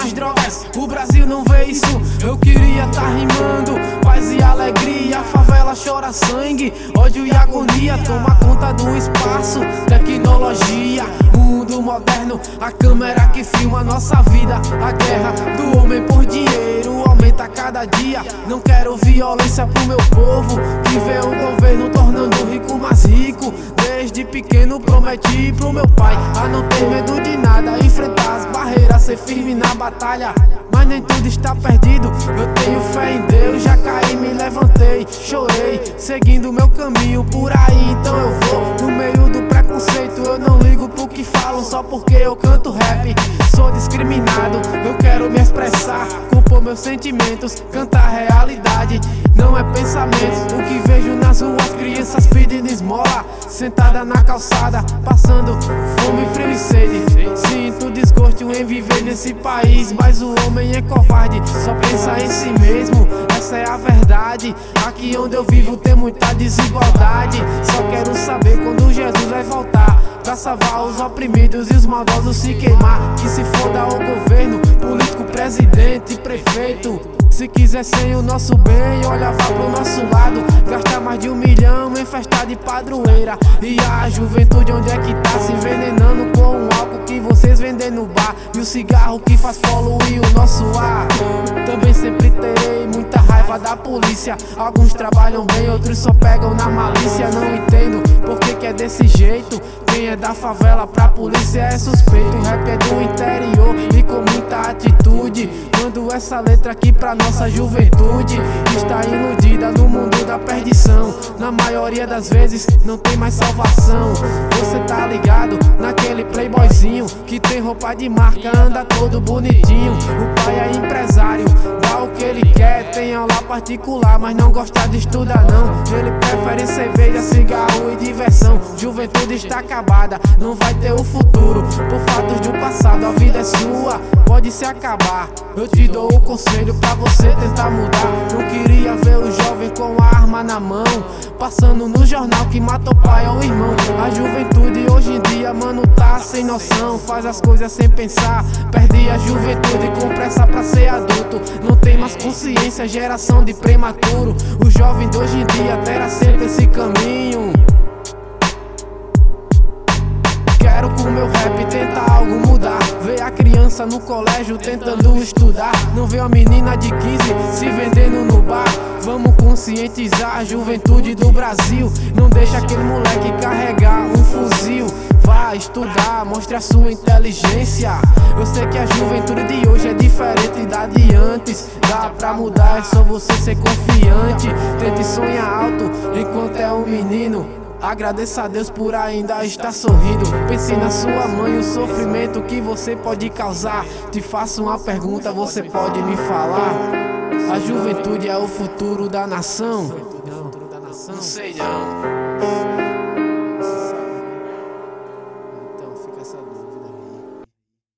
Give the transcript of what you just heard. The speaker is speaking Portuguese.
nas drogas, o Brasil não vê isso. Eu queria tá rimando paz e alegria. A favela chora sangue, ódio e agonia. Toma conta do espaço, tecnologia, mundo moderno, a câmera que filma nossa vida. A guerra do homem por dinheiro aumenta a cada dia. Não quero violência pro meu povo, que vê o governo tornando o rico mais rico. Desde pequeno prometi pro meu pai a não ter medo de nada, enfrentar as barreiras, ser firme na batalha. Mas nem tudo está perdido, eu tenho fé em Deus. Já caí, me levantei, chorei, seguindo meu caminho por aí. Então eu vou no meio do preconceito, eu não ligo pro que falam só porque eu canto rap. Sou discriminado, eu quero me expressar, compor meus sentimentos, cantar realidade. Não é pensamento, o que vejo nas ruas, crianças pedindo esmola, sentada na calçada, passando fome, frio e sede. Sinto desgosto em viver nesse país, mas o homem é covarde, só pensa em si mesmo, essa é a verdade. Aqui onde eu vivo tem muita desigualdade. Só quero saber quando Jesus vai voltar, pra salvar os oprimidos e os maldosos se queimar. Que se foda o governo, político, presidente, prefeito. Se quisessem o nosso bem, olha, vá pro nosso lado. Gastar mais de 1 milhão em festa de padroeira. E a juventude onde é que tá se envenenando com o álcool que vocês vendem no bar, e o cigarro que faz poluir o nosso ar. Também sempre terei muita raiva da polícia. Alguns trabalham bem, outros só pegam na malícia. Não entendo por que é desse jeito. Quem é da favela pra polícia é suspeito. O rap é do interior e com muita atitude. Mando essa letra aqui pra nossa juventude, que está iludida no mundo da perdição. Na maioria das vezes não tem mais salvação. Você tá ligado naquele playboyzinho que tem roupa de marca, anda todo bonitinho. O pai é empresário, dá o que ele quer, tem aula particular, mas não gosta de estudar não. Ele prefere cerveja, cigarro e diversão. Juventude está acabada, não vai ter o futuro por fatos do passado. A vida é sua, pode se acabar. Eu te dou o conselho pra você tentar mudar. Não queria ver o jovem com a arma na mão, passando no jornal que matou pai ou irmão. A juventude hoje em dia, mano, tá sem noção, faz as coisas sem pensar. Perde a juventude com pressa pra ser adulto. Não tem mais consciência, geração de prematuro. O jovem de hoje em dia terá sempre esse caminho. Quero com meu rap tentar algo mudar. Ver a criança no colégio tentando estudar. Não ver a menina de 15 se vendendo no bar. Vamos conscientizar a juventude do Brasil. Não deixa aquele moleque carregar um fuzil. Vá estudar, mostre a sua inteligência. Eu sei que a juventude de hoje é diferente da de antes. Dá pra mudar, é só você ser confiante. Tente sonhar alto enquanto é um menino. Agradeça a Deus por ainda estar sorrindo. Pense na sua mãe, o sofrimento que você pode causar. Te faço uma pergunta, você pode me falar: a juventude é o futuro da nação? Não sei não.